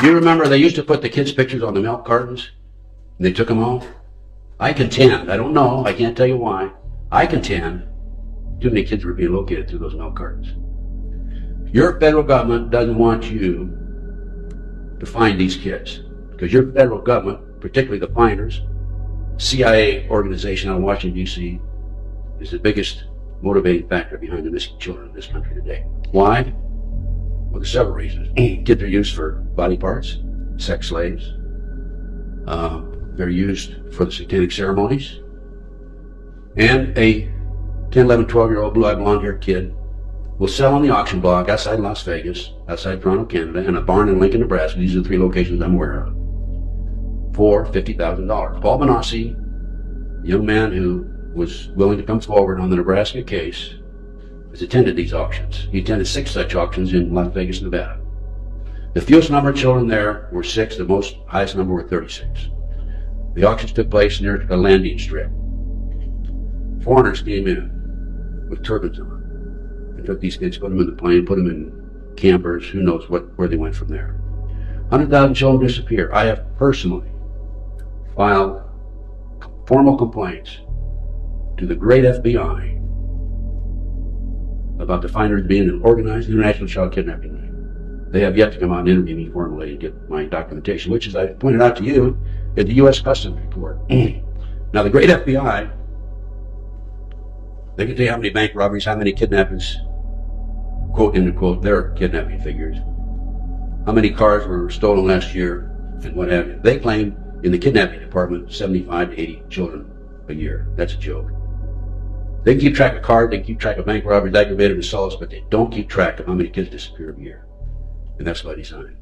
You remember they used to put the kids' pictures on the milk cartons? And they took them off? I contend, I don't know, I can't tell you why, I contend too many kids were being located through those milk cartons. Your federal government doesn't want you to find these kids, because your federal government, particularly the finders, CIA organization out of Washington, D.C., is the biggest motivating factor behind the missing children in this country today. Why? Well, there's several reasons. Kids are used for body parts, sex slaves. They're used for the satanic ceremonies. And a 10, 11, 12-year-old blue-eyed blonde-haired kid will sell on the auction block outside Las Vegas, outside Toronto, Canada, and a barn in Lincoln, Nebraska. These are the 3 locations I'm aware of. For $50,000. Paul Benassi, a young man who was willing to come forward on the Nebraska case, has attended these auctions. He attended 6 such auctions in Las Vegas, Nevada. The fewest number of children there were 6. The highest number were 36. The auctions took place near a landing strip. Foreigners came in with turbans on and took these kids, put them in the plane, put them in campers. Who knows where they went from there. 100,000 children disappear. I have personally filed formal complaints to the great FBI about the finders being an organized international child kidnapping ring. They have yet to come out and interview me formally and get my documentation, which, as I pointed out to you, is the U.S. Customs report. Now, the great FBI, they can tell you how many bank robberies, how many kidnappings, quote, end quote, their kidnapping figures, how many cars were stolen last year, and what have you. They claim in the kidnapping department 75 to 80 children a year. That's a joke. They can keep track of cars, they can keep track of bank robberies, aggravated assaults, but they don't keep track of how many kids disappear a year. And that's by design.